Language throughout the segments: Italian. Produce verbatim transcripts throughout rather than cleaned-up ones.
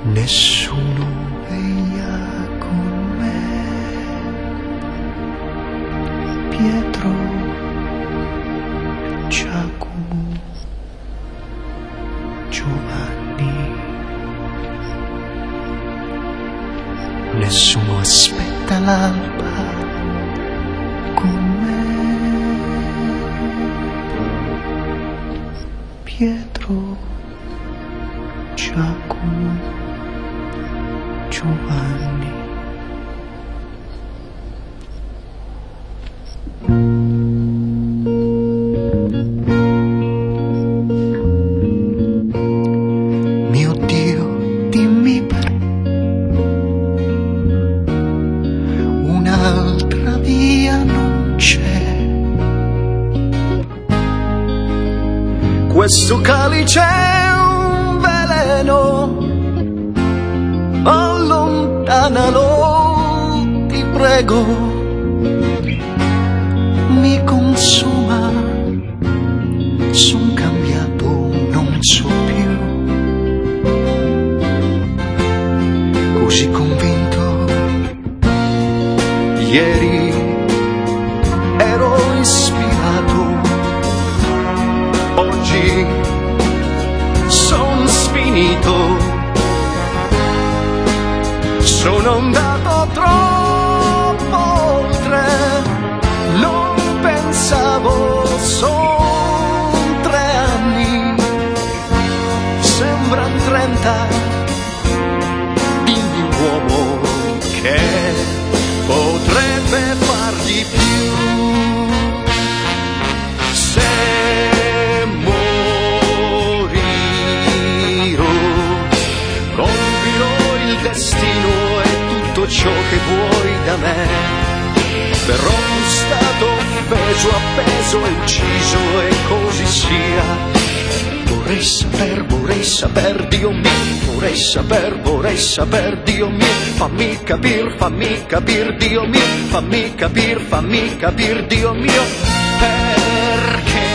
Nessuno veglia con me, Pietro, Giacomo, Giovanni. Nessuno aspetta l'alba con me, Pietro, Giacomo, Giovanni. Mio Dio, dimmi per un'altra via non c'è. Questo calice è un veleno, allontanalo, ti prego, mi consuma, son cambiato, non so più, così convinto, ieri ero ispirato, oggi son sfinito. Sono andato troppo oltre, non pensavo, son tre anni, sembran trenta, dimmi un uomo che potrebbe far di più. Se morirò, compirò il destino ciò che vuoi da me, verrò stato offeso, appeso e ucciso e così sia. Vorrei saper, vorrei saper, Dio mio, vorrei saper, vorrei saper, Dio mio, fammi capir, fammi capir, Dio mio, fammi capir, fammi capir, Dio mio, perché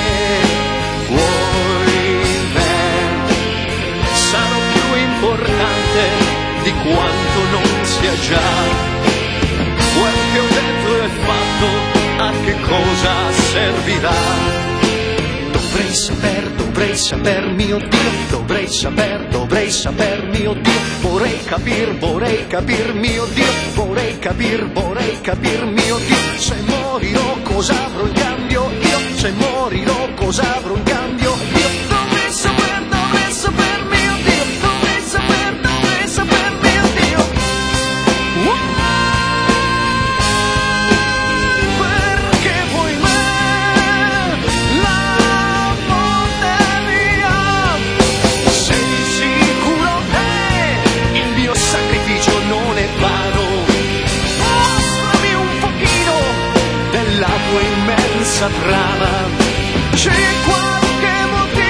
vuoi me, sarò più importante di quanto non sia già. Quel che ho detto e fatto, a che cosa servirà? Dovrei saper, dovrei saper, mio Dio, dovrei saper, dovrei saper, mio Dio, vorrei capir, vorrei capir, mio Dio, vorrei capir, vorrei capir, mio Dio, se morirò cosa avrò in cambio io, se morirò cosa avrò in cambio io, dovrei saper, dovrei saper, mio Dio, dovrei saper, dovrei saper. Perché vuoi me, la montagna? Sei sicuro che il mio sacrificio non è vano? Mostrami un pochino della tua immensa trama. C'è qualche motivo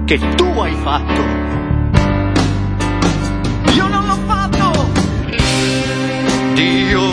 che tu hai fatto. Io non l'ho fatto. Dio